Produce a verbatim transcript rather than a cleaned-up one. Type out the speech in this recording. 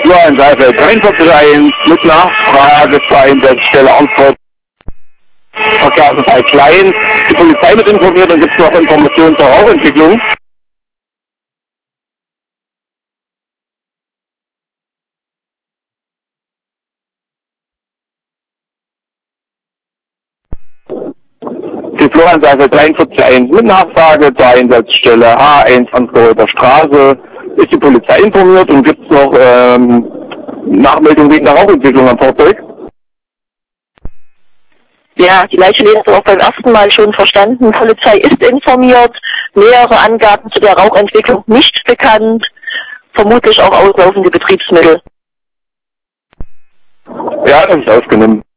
Florian Seifeld, dreiundvierzig eins mit Nachfrage zur Einsatzstelle Antwort. Verkehrsunfall klein. Die Polizei wird informiert und gibt es noch Informationen zur Rauchentwicklung. Die Florian Seifeld dreiundvierzig eins mit Nachfrage zur Einsatzstelle A eins Frankfurter Straße. Ist die Polizei informiert und gibt es noch ähm, Nachmeldung wegen der Rauchentwicklung am Fahrzeug? Ja, die Leitstelle ist auch beim ersten Mal schon verstanden. Die Polizei ist informiert, nähere Angaben zu der Rauchentwicklung nicht bekannt, vermutlich auch auslaufende Betriebsmittel. Ja, das ist aufgenommen.